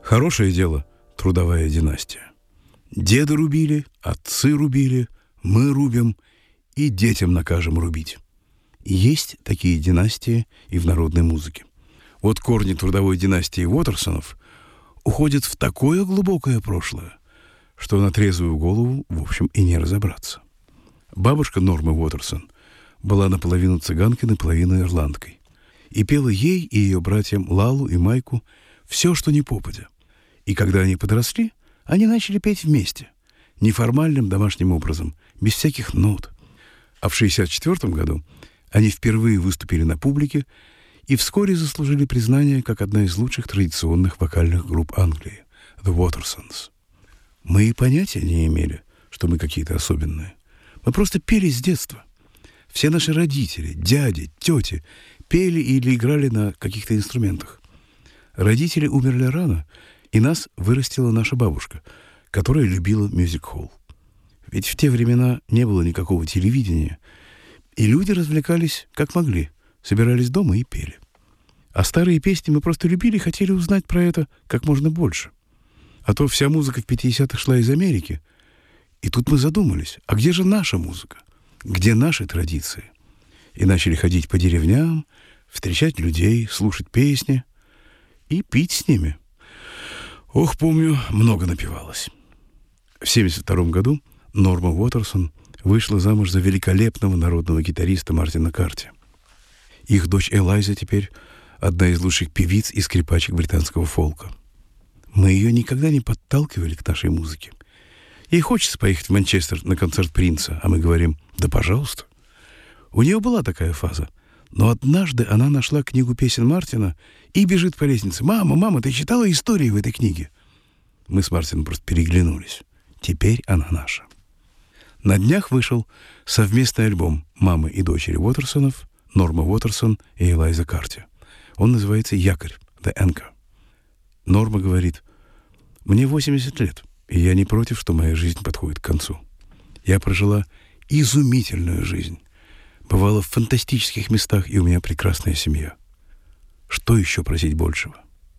Хорошее дело — трудовая династия. Деды рубили, отцы рубили, мы рубим и детям накажем рубить. И есть такие династии и в народной музыке. Вот корни трудовой династии Уотерсонов уходят в такое глубокое прошлое, что на трезвую голову, в общем, и не разобраться. Бабушка Нормы Уотерсон была наполовину цыганкой, наполовину ирландкой. И пела ей и ее братьям Лалу и Майку все, что ни попадя. И когда они подросли, они начали петь вместе, неформальным домашним образом, без всяких нот. А в 1964 году они впервые выступили на публике и вскоре заслужили признание как одна из лучших традиционных вокальных групп Англии — The Watersons. Мы и понятия не имели, что мы какие-то особенные. Мы просто пели с детства. Все наши родители, дяди, тети пели или играли на каких-то инструментах. Родители умерли рано, и нас вырастила наша бабушка, которая любила мюзик-холл. Ведь в те времена не было никакого телевидения, и люди развлекались как могли, собирались дома и пели. А старые песни мы просто любили и хотели узнать про это как можно больше. А то вся музыка в 50-х шла из Америки, и тут мы задумались, а где же наша музыка? Где наши традиции? И начали ходить по деревням, встречать людей, слушать песни и пить с ними. Ох, помню, много напивалось. В 1972 году Норма Уотерсон вышла замуж за великолепного народного гитариста Мартина Карти. Их дочь Элайза теперь одна из лучших певиц и скрипачек британского фолка. Мы ее никогда не подталкивали к нашей музыке. Ей хочется поехать в Манчестер на концерт Принца, а мы говорим: да пожалуйста. У нее была такая фаза. Но однажды она нашла книгу песен Мартина и бежит по лестнице: «Мама, ты читала истории в этой книге?» Мы с Мартином просто переглянулись. Теперь она наша. На днях вышел совместный альбом мамы и дочери Уотерсонов, Норма Уотерсон и Элайза Карти. Он называется «Якорь», «The Anchor». Норма говорит: «Мне 80 лет, и я не против, что моя жизнь подходит к концу. Я прожила изумительную жизнь. Бывала в фантастических местах, и у меня прекрасная семья. Что еще просить большего?»